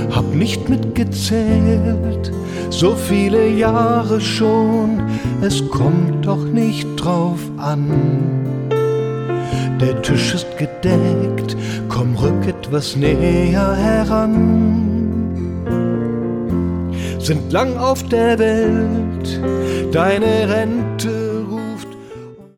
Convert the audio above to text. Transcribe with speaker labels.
Speaker 1: hab nicht mitgezählt, so viele Jahre schon, es kommt doch nicht drauf an. Der Tisch ist gedeckt, komm, rück etwas näher heran. Sind lang auf der Welt, deine Rente ruht